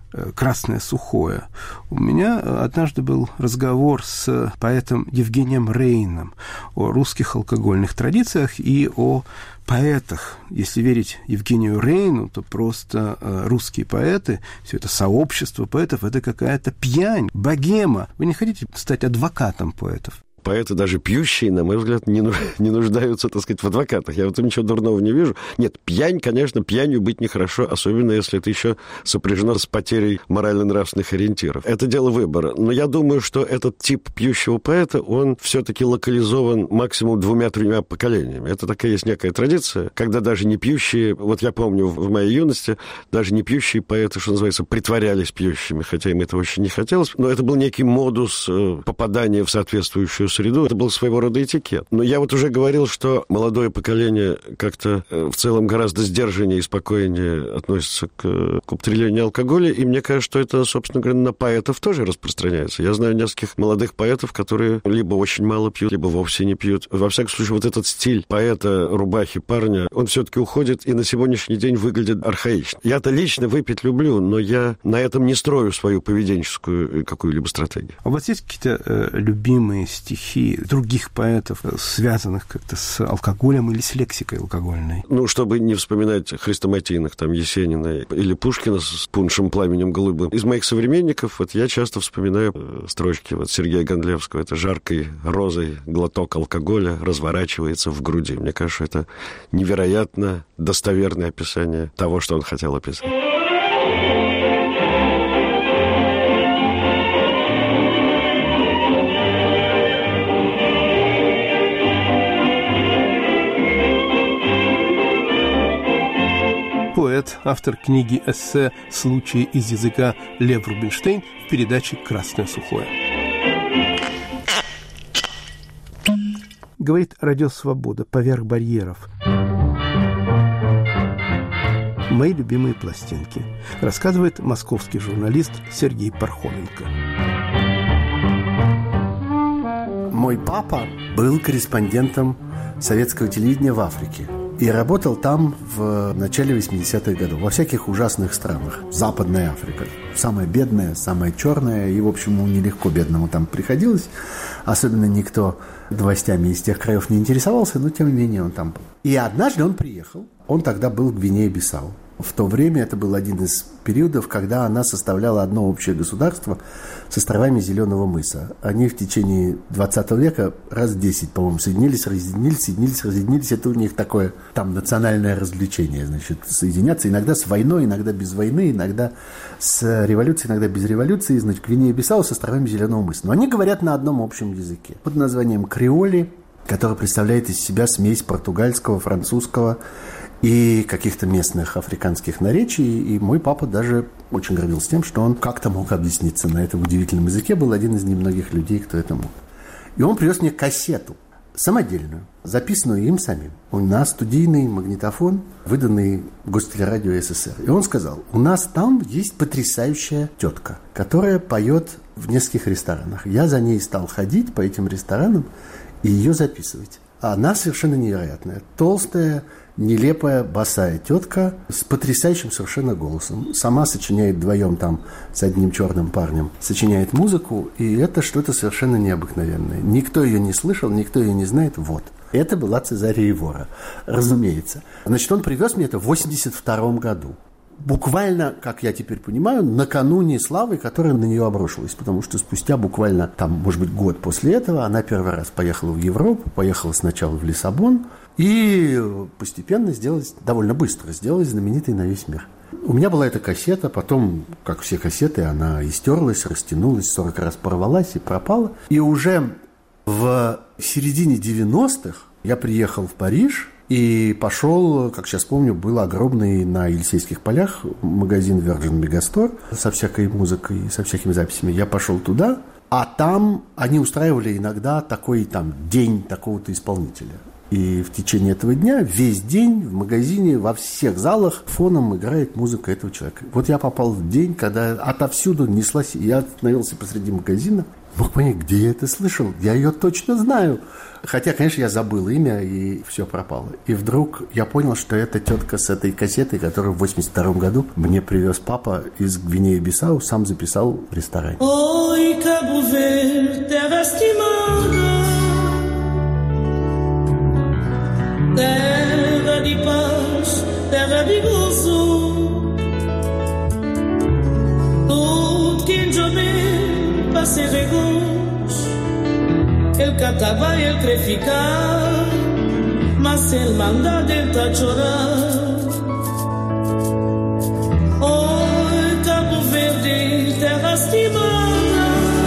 [SPEAKER 1] «Красное сухое». У меня однажды был разговор с поэтом Евгением Рейном о русских алкогольных традициях и о поэтах. Если верить Евгению Рейну, то просто русские поэты, все это сообщество поэтов, это какая-то пьянь, богема. Вы не хотите стать адвокатом поэтов?
[SPEAKER 11] Поэты, даже пьющие, на мой взгляд, не нуждаются, так сказать, в адвокатах. Я в этом ничего дурного не вижу. Нет, пьянь, конечно, пьянью быть нехорошо, особенно если это еще сопряжено с потерей морально-нравственных ориентиров. Это дело выбора. Но я думаю, что этот тип пьющего поэта, он все-таки локализован максимум 2-3 поколениями. Это такая есть некая традиция, когда даже не пьющие, вот я помню в моей юности, даже не пьющие поэты, что называется, притворялись пьющими, хотя им это очень не хотелось. Но это был некий модус попадания в соответствующую среду. Это был своего рода этикет. Но я вот уже говорил, что молодое поколение как-то в целом гораздо сдержаннее и спокойнее относится к употреблению алкоголя, и мне кажется, что это, собственно говоря, на поэтов тоже распространяется. Я знаю нескольких молодых поэтов, которые либо очень мало пьют, либо вовсе не пьют. Во всяком случае, вот этот стиль поэта, рубахи, парня, он все-таки уходит и на сегодняшний день выглядит архаично. Я-то лично выпить люблю, но я на этом не строю свою поведенческую какую-либо стратегию.
[SPEAKER 1] А у вас есть какие-то любимые стихи других поэтов, связанных как-то с алкоголем или с лексикой алкогольной?
[SPEAKER 11] Ну, чтобы не вспоминать хрестоматийных, там, Есенина или Пушкина с «Пуншем пламенем голубым». Из моих современников вот я часто вспоминаю строчки вот Сергея Гондлевского. Это «Жаркой розой глоток алкоголя разворачивается в груди». Мне кажется, это невероятно достоверное описание того, что он хотел описать.
[SPEAKER 1] Поэт, автор книги-эссе «Случаи из языка» Лев Рубинштейн в передаче «Красное сухое». Говорит Радио Свобода «Поверх барьеров». Мои любимые пластинки, рассказывает московский журналист Сергей Пархоменко.
[SPEAKER 12] Мой папа был корреспондентом советского телевидения в Африке. И работал там в начале 80-х годов, во всяких ужасных странах. Западная Африка. Самая бедная, самая черная. И, в общем, ему нелегко бедному там приходилось. Особенно никто властями из тех краев не интересовался, но, тем не менее, он там был. И однажды он приехал. Он тогда был в Гвинее-Бисау. В то время это был один из периодов, когда она составляла одно общее государство с островами Зеленого мыса. Они в течение 20 века раз 10, по-моему, соединились. Это у них такое там национальное развлечение, значит, соединяться иногда с войной, иногда без войны, иногда с революцией, иногда без революции. Значит, Гвинея-Бисау с островами Зеленого мыса. Но они говорят на одном общем языке под названием креоли, который представляет из себя смесь португальского, французского и каких-то местных африканских наречий. И мой папа даже очень гордился тем, что он как-то мог объясниться на этом удивительном языке. Был один из немногих людей, кто это мог. И он привез мне кассету, самодельную, записанную им самим. У нас студийный магнитофон, выданный Гостелерадио СССР. И он сказал: у нас там есть потрясающая тетка, которая поет в нескольких ресторанах. Я за ней стал ходить по этим ресторанам и ее записывать. А она совершенно невероятная. Толстая, нелепая, босая тетка с потрясающим совершенно голосом. Сама сочиняет вдвоем там с одним черным парнем. Сочиняет музыку, и это что-то совершенно необыкновенное. Никто ее не слышал, никто ее не знает. Вот. Это была Цезария Эвора, разумеется. Значит, он привез мне это в 82 году. Буквально, как я теперь понимаю, накануне славы, которая на нее обрушилась. Потому что спустя буквально, там, может быть, год после этого она первый раз поехала в Европу, поехала сначала в Лиссабон и постепенно сделалась, довольно быстро сделалась знаменитой на весь мир. У меня была эта кассета, потом, как все кассеты, она истерлась, растянулась, 40 раз порвалась и пропала. И уже в середине 90-х я приехал в Париж и пошел, как сейчас помню, был огромный на Елисейских полях магазин Virgin Megastore со всякой музыкой, со всякими записями. Я пошел туда, а там они устраивали иногда такой там день такого-то исполнителя. И в течение этого дня весь день в магазине во всех залах фоном играет музыка этого человека. Вот я попал в день, когда отовсюду неслась, я остановился посреди магазина, мог понять, где я это слышал. Я ее точно знаю. Хотя, конечно, я забыл имя, и все пропало. И вдруг я понял, что это тетка с этой кассетой, которую в 82 году мне привез папа из Гвинеи-Бисау, сам записал в ресторане.
[SPEAKER 13] Ой, Cabo Verde, terra estimada, terra de paz, terra de gozo, tudo que jovem passe regos. El cantaba y el creficar, mas el manda dentro chorar. Oh, Cabo Verde, terra estimada,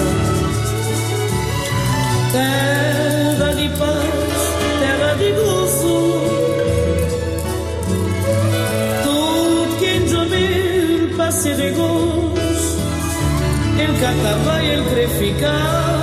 [SPEAKER 13] terra de paz, terra de gozo. Tudo quem jovem passe regos, el cantaba y el creficar.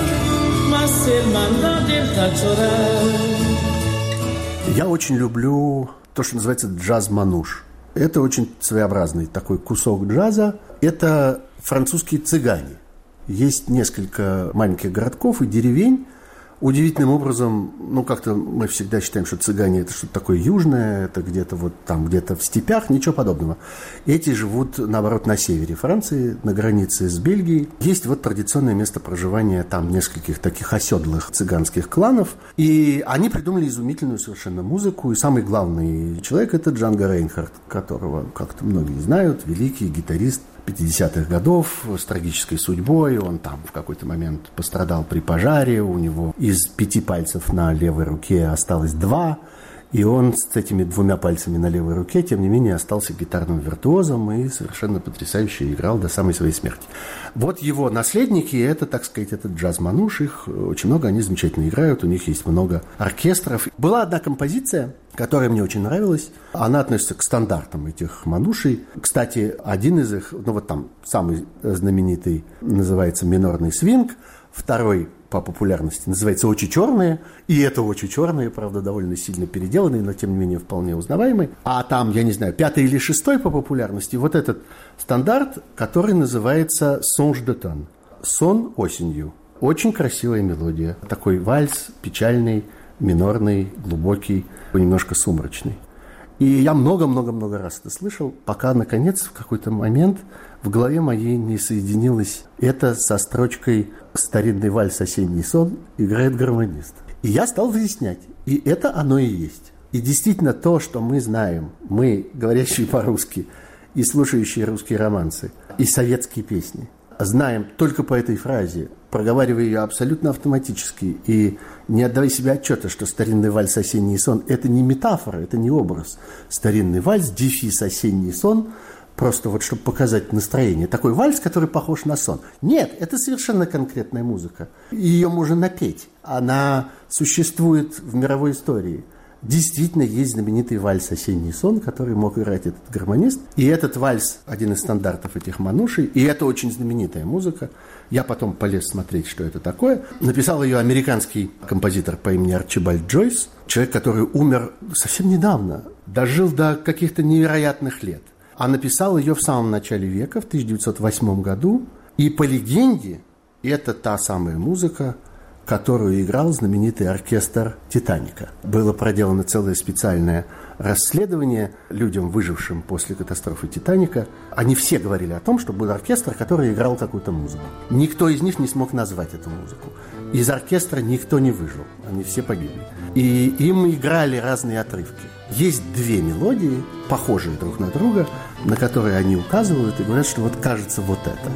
[SPEAKER 12] Я очень люблю то, что называется джаз-мануш. Это очень своеобразный такой кусок джаза. Это французские цыгане. Есть несколько маленьких городков и деревень. Удивительным образом, как-то мы всегда считаем, что цыгане – это что-то такое южное, это где-то вот там, где-то в степях, ничего подобного. Эти живут, наоборот, на севере Франции, на границе с Бельгией. Есть вот традиционное место проживания там нескольких таких оседлых цыганских кланов, и они придумали изумительную совершенно музыку, и самый главный человек – это Джанго Рейнхард, которого как-то многие знают, великий гитарист 50-х годов с трагической судьбой. Он там в какой-то момент пострадал при пожаре. У него из 5 пальцев на левой руке осталось 2. И он с этими 2 пальцами на левой руке, тем не менее, остался гитарным виртуозом и совершенно потрясающе играл до самой своей смерти. Вот его наследники, это, так сказать, этот джаз-мануш, их очень много, они замечательно играют, у них есть много оркестров. Была одна композиция, которая мне очень нравилась, она относится к стандартам этих манушей. Кстати, один из их, там самый знаменитый, называется «Минорный свинг», второй по популярности называется «Очи черные», и это «Очи черные», правда, довольно сильно переделанный, но, тем не менее, вполне узнаваемый. А там, я не знаю, 5-й или 6-й по популярности, вот этот стандарт, который называется «Songe d'automne», «Сон осенью». Очень красивая мелодия, такой вальс печальный, минорный, глубокий, немножко сумрачный. И я много-много-много раз это слышал, пока, наконец, в какой-то момент в голове моей не соединилось это со строчкой «Старинный вальс «Осенний сон» играет гармонист». И я стал выяснять, и это оно и есть. И действительно то, что мы знаем, мы, говорящие по-русски, и слушающие русские романсы, и советские песни, знаем только по этой фразе, проговаривая ее абсолютно автоматически и не отдавая себе отчета, что старинный вальс «Осенний сон» – это не метафора, это не образ. Старинный вальс, дефис «Осенний сон» – просто вот чтобы показать настроение. Такой вальс, который похож на сон. Нет, это совершенно конкретная музыка. Ее можно напеть. Она существует в мировой истории. Действительно, есть знаменитый вальс «Осенний сон», который мог играть этот гармонист. И этот вальс – один из стандартов этих манушей. И это очень знаменитая музыка. Я потом полез смотреть, что это такое. Написал ее американский композитор по имени Арчибальд Джойс. Человек, который умер совсем недавно. Дожил до каких-то невероятных лет. А написал ее в самом начале века, в 1908 году. И по легенде, это та самая музыка, которую играл знаменитый оркестр «Титаника». Было проделано целое специальное расследование людям, выжившим после катастрофы «Титаника». Они все говорили о том, что был оркестр, который играл какую-то музыку. Никто из них не смог назвать эту музыку. Из оркестра никто не выжил. Они все погибли. И им играли разные отрывки. Есть 2 мелодии, похожие друг на друга, на которые они указывают и говорят, что вот кажется вот это.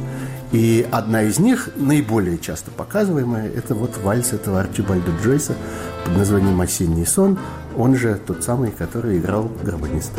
[SPEAKER 12] И одна из них, наиболее часто показываемая, это вот вальс этого Арчибальда Джойса под названием «Осенний сон», он же тот самый, который играл гармонист.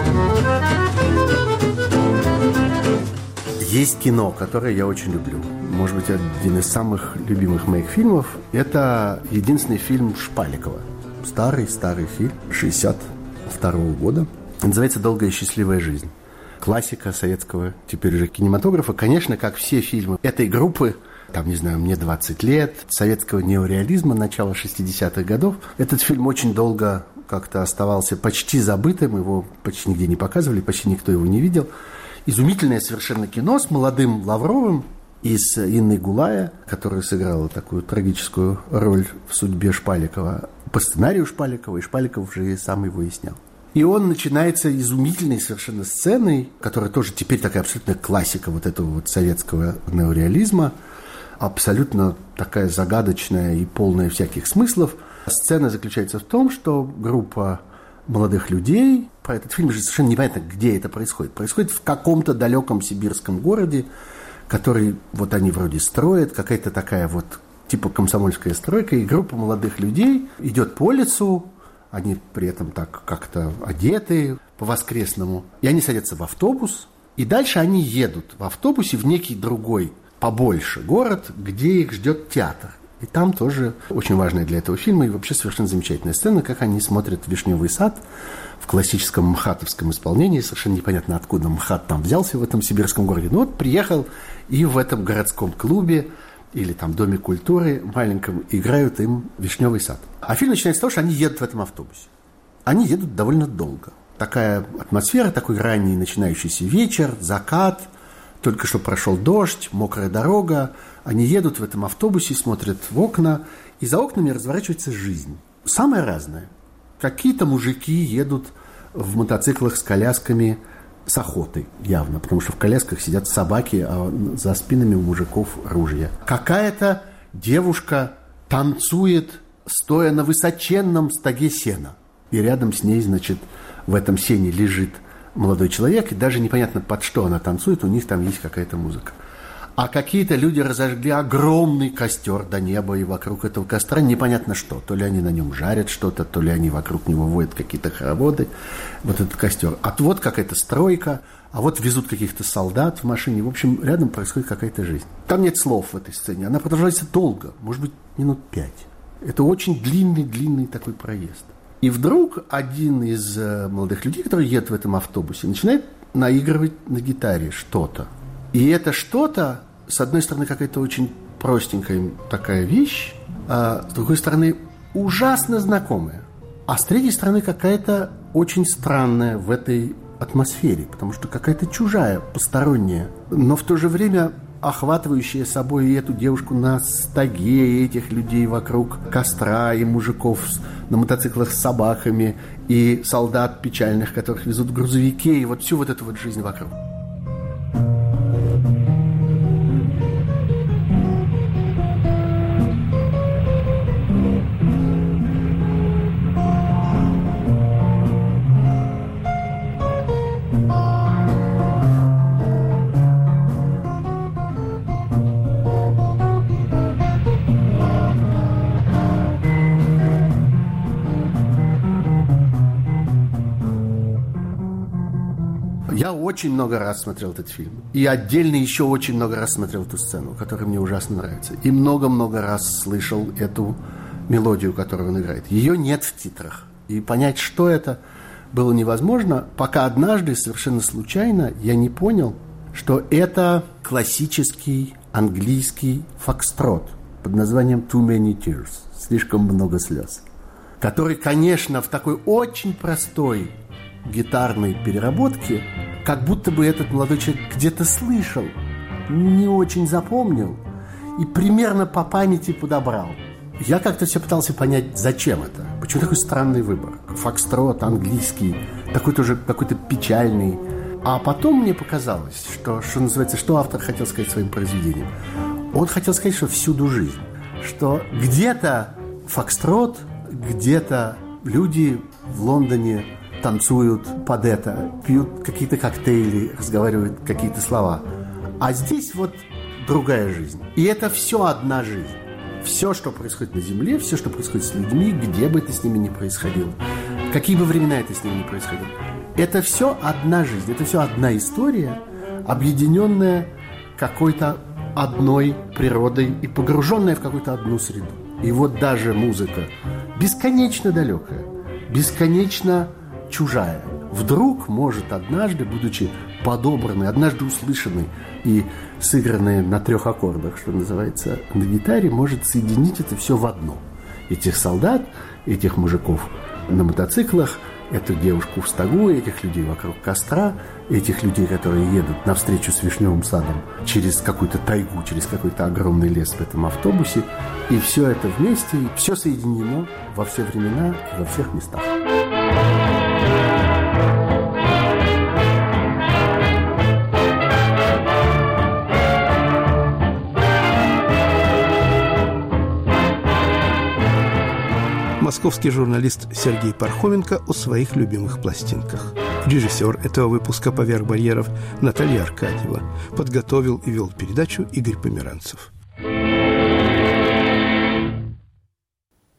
[SPEAKER 12] Есть кино, которое я очень люблю. может быть, один из самых любимых моих фильмов. Это единственный фильм Шпаликова. Старый фильм 1962 года. Называется «Долгая и счастливая жизнь». Классика советского теперь уже кинематографа. Конечно, как все фильмы этой группы, там, не знаю, мне 20 лет, советского неореализма начала 60-х годов. Этот фильм очень долго как-то оставался почти забытым, его почти нигде не показывали, почти никто его не видел. Изумительное совершенно кино с молодым Лавровым и с Инной Гулая, которая сыграла такую трагическую роль в судьбе Шпаликова, по сценарию Шпаликова, и Шпаликов же сам его и снял. И он начинается изумительной совершенно сценой, которая тоже теперь такая абсолютная классика вот этого вот советского неореализма, абсолютно такая загадочная и полная всяких смыслов. Сцена заключается в том, что группа молодых людей, про этот фильм же совершенно непонятно, где это происходит. Происходит в каком-то далеком сибирском городе, который вот они вроде строят, какая-то такая вот типа комсомольская стройка, и группа молодых людей идет по лесу, они при этом так как-то одеты по-воскресному, и они садятся в автобус, и дальше они едут в автобусе в некий другой, побольше город, где их ждет театр. И там тоже очень важная для этого фильма и вообще совершенно замечательная сцена, как они смотрят «Вишневый сад» в классическом мхатовском исполнении. Совершенно непонятно, откуда МХАТ там взялся в этом сибирском городе. Ну вот приехал, и в этом городском клубе или там Доме культуры маленьком играют им «Вишневый сад». А фильм начинается с того, что они едут в этом автобусе. Они едут довольно долго. Такая атмосфера, такой ранний начинающийся вечер, закат, только что прошел дождь, мокрая дорога. Они едут в этом автобусе, смотрят в окна, и за окнами разворачивается жизнь. Самое разное. Какие-то мужики едут в мотоциклах с колясками с охотой, явно, потому что в колясках сидят собаки, а за спинами у мужиков ружья. Какая-то девушка танцует, стоя на высоченном стоге сена. И рядом с ней, значит, в этом сене лежит молодой человек, и даже непонятно, под что она танцует, у них там есть какая-то музыка. А какие-то люди разожгли огромный костер до неба, и вокруг этого костра непонятно что. То ли они на нем жарят что-то, то ли они вокруг него водят какие-то хороводы. Вот этот костер. А вот какая-то стройка, а вот везут каких-то солдат в машине. В общем, рядом происходит какая-то жизнь. Там нет слов в этой сцене. Она продолжается долго, может быть, минут 5. Это очень длинный такой проезд. И вдруг один из молодых людей, который едет в этом автобусе, начинает наигрывать на гитаре что-то. И это что-то, с одной стороны, какая-то очень простенькая такая вещь, а с другой стороны, ужасно знакомая. А с третьей стороны, какая-то очень странная в этой атмосфере, потому что какая-то чужая, посторонняя, но в то же время охватывающая собой и эту девушку на стоге, и этих людей вокруг костра, и мужиков на мотоциклах с собаками, и солдат печальных, которых везут в грузовике, и вот всю вот эту вот жизнь вокруг. Я очень много раз смотрел этот фильм. И отдельно еще очень много раз смотрел эту сцену, которая мне ужасно нравится. И много-много раз слышал эту мелодию, которую он играет. Ее нет в титрах. И понять, что это, было невозможно, пока однажды, совершенно случайно, я не понял, что это классический английский фокстрот под названием «Too Many Tears», «Слишком много слез», который, конечно, в такой очень простой гитарной переработке, как будто бы этот молодой человек где-то слышал, не очень запомнил и примерно по памяти подобрал. Я как-то все пытался понять, зачем это. Почему такой странный выбор? Фокстрот английский, такой тоже какой-то печальный. А потом мне показалось, что называется, что автор хотел сказать своим произведением. Он хотел сказать, что всюду жизнь. Что где-то фокстрот, где-то люди в Лондоне танцуют под это, пьют какие-то коктейли, разговаривают какие-то слова. А здесь вот другая жизнь. И это все одна жизнь. Все, что происходит на Земле, все, что происходит с людьми, где бы это с ними ни происходило, какие бы времена это с ними ни происходило, это все одна жизнь, это все одна история, объединенная какой-то одной природой и погруженная в какую-то одну среду. И вот даже музыка бесконечно далекая, бесконечно чужая, вдруг может однажды, будучи подобранной, однажды услышанной и сыгранной на 3 аккордах, что называется, на гитаре, может соединить это все в одно. Этих солдат, этих мужиков на мотоциклах, эту девушку в стогу, этих людей вокруг костра, этих людей, которые едут навстречу с вишневым садом через какую-то тайгу, через какой-то огромный лес в этом автобусе. И все это вместе, и все соединено во все времена и во всех местах.
[SPEAKER 1] Московский журналист Сергей Пархоменко о своих любимых пластинках. Режиссер этого выпуска «Поверх барьеров» Наталья Аркадьева. Подготовил и вел передачу Игорь Померанцев.